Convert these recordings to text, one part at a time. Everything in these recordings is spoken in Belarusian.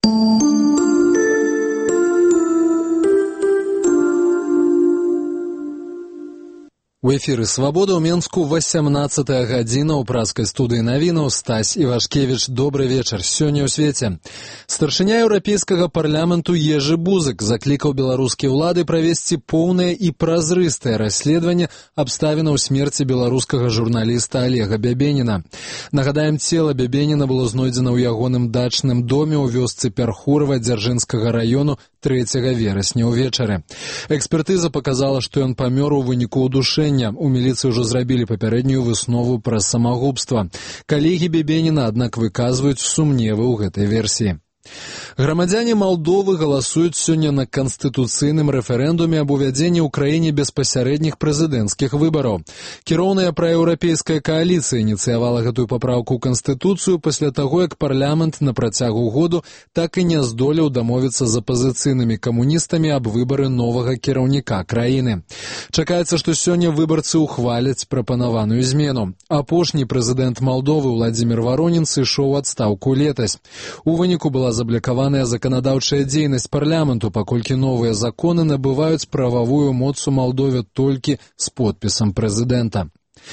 У эфіры «Свабода» ў Менску 18 гадзіна ў праскай студыі навінаў. Стась Івашкевіч, добры вечар. Сёння ў свеце. Старшыня Еўрапейскага парламенту Ежы Бузык заклікаў беларускія ўлады правесці поўнае і празрыстае расследаванне абставінаў смерці беларускага журналіста Олега Бябеніна. Нагадаем, цела Бябеніна было знойдзена ў ягоным дачным доме ў вёсцы Пярхурова Дзяржынскага раёну 3 верасня ўвечары. Экспертыза паказала, што ён памёр у выніку удушэння. У міліцыі ўжо зрабілі папярэднюю выснову пра самагубства. Калегі Бябеніна, аднак, выказваюць сумневы ў гэтай версіі. Грамадзяне Малдовы галасуюць сёння на канстытуцыйным рэферэндуме аб увядзенні ў краіне беспасярэдніх прэзідэнцкіх выбараў. Кіроўная праеўрапейская кааліцыя ініцыявала гэтую папраўку ў Канстытуцыю пасля таго, як парламент на працягу году так і не здолеў дамовіцца з апазіцыйнымі камуністамі аб выбары новага кіраўніка краіны. Чакаецца, што сёння выбарцы ухваляць прапанаваную змену. Апошні прэзідэнт Малдовы Владзімір Варонін сышоў у адстаўку летась. У выніку была заблакаваная заканадаўчая дзейнасць парламенту, паколькі новыя законы набываюць прававую моц у Малдове толькі з подпісам прэзідэнта.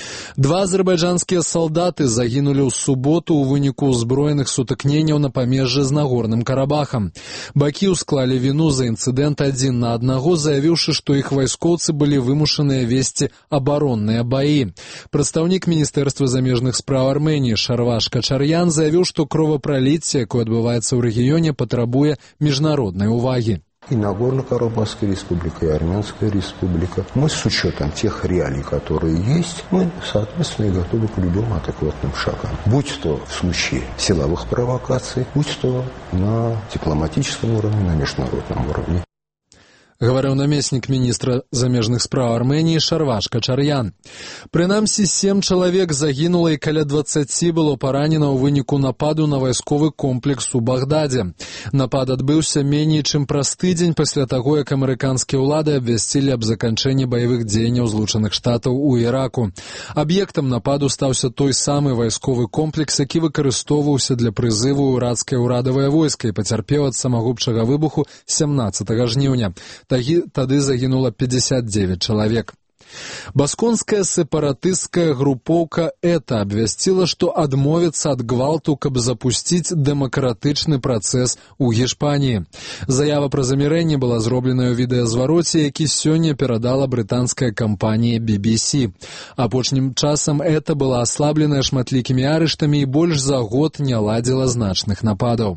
2 азербайджанскія салдаты загінулі ў суботу ў выніку ўзброеных сутыкненняў на памежжы з Нагорным Карабахам. Бакі ўсклалі віну за інцыдэнт адзін на аднаго, заявіўшы, што іх вайскоўцы былі вымушаныя весці абаронныя баі. Прадстаўнік Міністэрства замежных спраў Арменіі Шарваш Качар'ян заявіў, што кровапраліцце, якое адбываецца ў рэгіёне, патрабуе міжнароднай увагі. И Нагорно-Карабахская республика, и Армянская республика. Мы с учетом тех реалий, которые есть, мы, соответственно, и готовы к любым адекватным шагам. Будь то в случае силовых провокаций, будь то на дипломатическом уровне, на международном уровне. Гаварыў намеснік міністра замежных спраў Арменіі Шарваш Качар'ян. Прынамсі, 7 чалавек загінула і каля 20 было паранена ў выніку нападу на вайсковы комплекс у Багдадзе. Напад адбыўся меней чым праз тыдзень пасля таго, як амерыканскія ўлады абвясцілі аб заканчэнні баявых дзеянняў Злучаных Штатаў у Іраку. Аб'ектам нападу стаўся той самы вайсковы комплекс, які выкарыстоўваўся для прызыву ў ірацкае ўрадавае войска і пацярпеў ад самагубчага выбуху 17 жніўня. Тады загінула 59 чалавек. Басконская сепаратысцкая групоўка ЭТА абвясціла, што адмовіцца ад гвалту, каб запусціць дэмакратычны працэс у Гішпаніі. Заява пра замірэнне была зробленая ў відэазвароце, які сёння перадала брытанская кампанія BBC. Апошнім часам ЭТА была аслабленая шматлікімі арыштамі і больш за год не ладзіла значных нападаў.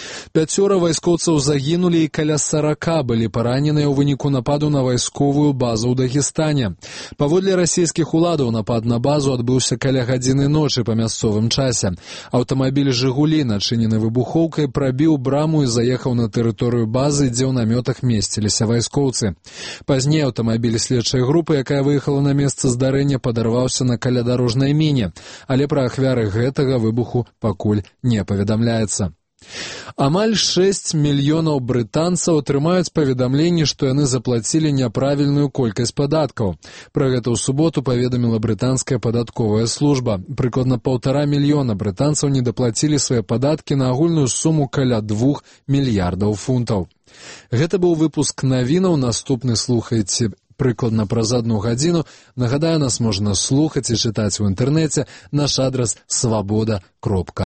5 вайскоўцаў загінулі і каля 40 былі параненыя ў выніку нападу на вайсковую базу ў Дагестане. Паводле расійскіх уладаў напад на базу адбыўся каля гадзіны ночы па мясцовым часе. Аўтамабіль «Жигулі», начынены выбухоўкай, прабіў браму і заехаў на тэрыторыю базы, дзе ў намётах месціліся вайскоўцы. Пазней аўтамабіль следчай групы, якая выехала на месца здарэння, падарваўся на калядарожнай міне, але пра ахвяры гэтага выбуху пакуль не паведамляецца. Амаль 6 мільёнаў брытанцаў атрымаюць паведамленні, што яны заплацілі няправільную колькасць падаткаў. Пра гэта ў суботу паведаміла брытанская падатковая служба. Прыкладна 1,5 мільёна брытанцаў не даплацілі свае падаткі на агульную суму каля 2 мільярдаў фунтаў. Гэта быў выпуск навінаў. Наступны слухайце прыкладна праз 1 гадзіну. Нагадаю, нас можна слухаць і чытаць у інтэрнэце. Наш адрас свабода.